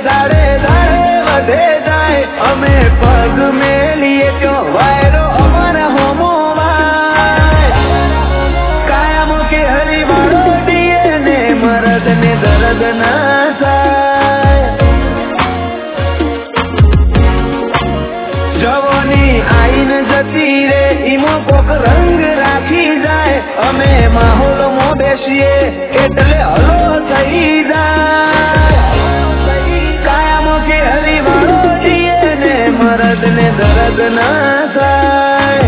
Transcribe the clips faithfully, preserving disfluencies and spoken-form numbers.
दाड़े दाड़े वधे जाए अमे पग मेलिए क्यों वायरो अमर होमो वाय कायम के हरी वाड़ो दिए ने मरद ने दर्द ना थाय जवानी आईन जती रे इमो कोक रंग राखी जाए अमे माहौल मो बेसीए एटले हलो थई जाए कायम के हरी वाड़ो दिए ने मरद ने दर्द ना थाय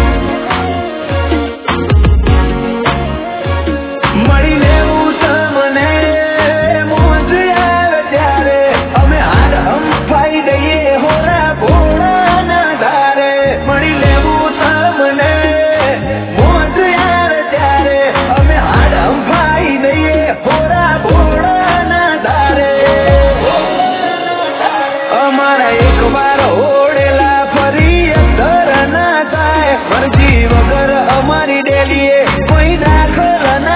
मળી લેવું તમને મોજ આવે ત્યારે અમે હાર હંફાઈ દઈએ હોરા ઘોડાના ધારે મળી લેવું તમને મોજ આવે ત્યારે અમે હાર હંફાઈ દઈએ હોરા ઘોડાના ધારે અમારા એક વાર ઓળેલા ફરી અંતર ના થાય મરજી વગર અમારી ડેલીએ કોઈ દાખલ ના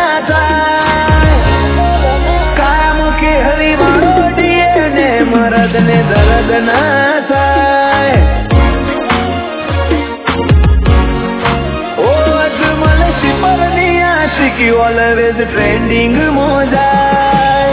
मरद ने दर्द ना थाय ओ अजमल शिपरनी आशिकी ऑलवेज ट्रेंडिंग मोजाय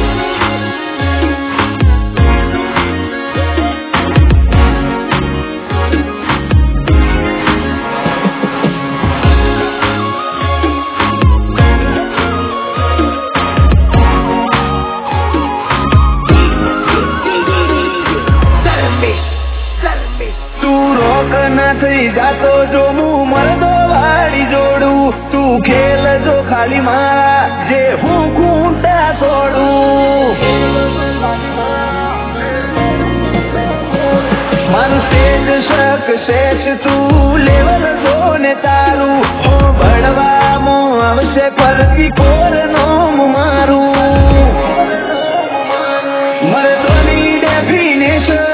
थई जातो जो मु मरदो वाड़ी जोड़ू तू खेल जो खाली मारा जे हूँ खूंटा छोड़ू मारू स्टेज शक शेष तू लेवल जो ने तारू हो बड़वा मो अवश्य पर की कोर नो मारू मरदोनी डेफिनेशन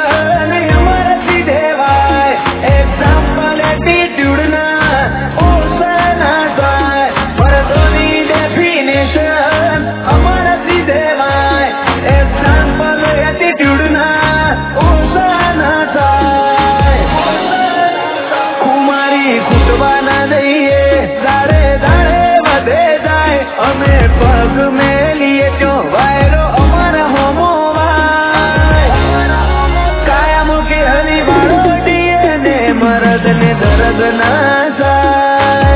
पग मेलिए क्यों वायरो अमर होमो वाय कायम के हरी वाड़ो दिए ने मरद ने दर्द ना थाय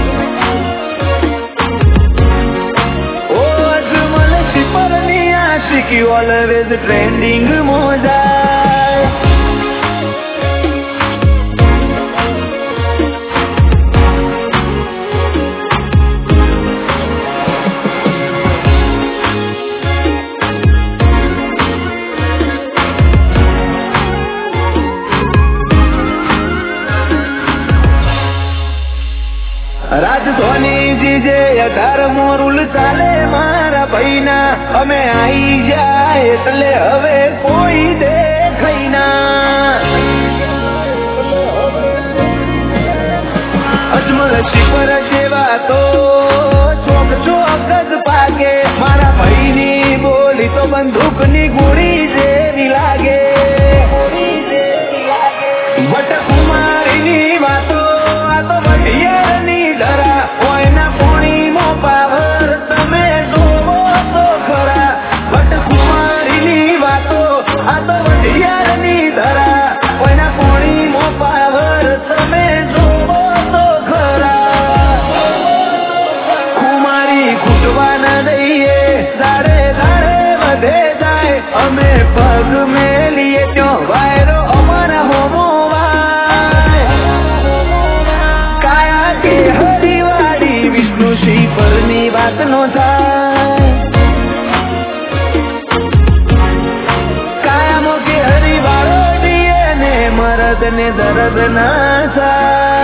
ओ अजमल शिपरनी आशिकी ऑलवेज ट्रेंडिंग मोजाय राजधोनी जीजे अठार मोरुल चाले मारा भईना अमे आई जाए एटले हवे कोई देखाई ना अजमल शिपर जेवा तो चोक चोक ज पाके मारा भईनी बोली तो बंदूक नी गोली जेवी लागे बट कुमारी नी वातो आ तो बढ़िया नी डरा ओयना पोणी मो पावर तमे जोवो तो खरा बट कुमारी नी वातो आ तो बढ़िया नी डरा ओयना पोणी मो पावर तमे जोवो तो खरा कुमारी खुटवा न दઈએ दाड़े दाड़े वधे जाए अमे पग मेलिए क्यों वायरो अमर होमो विष्णु शिपरनी बात नो थाय कायम के हरी वाड़ो दिए ने मरद ने दर्द ना थाय।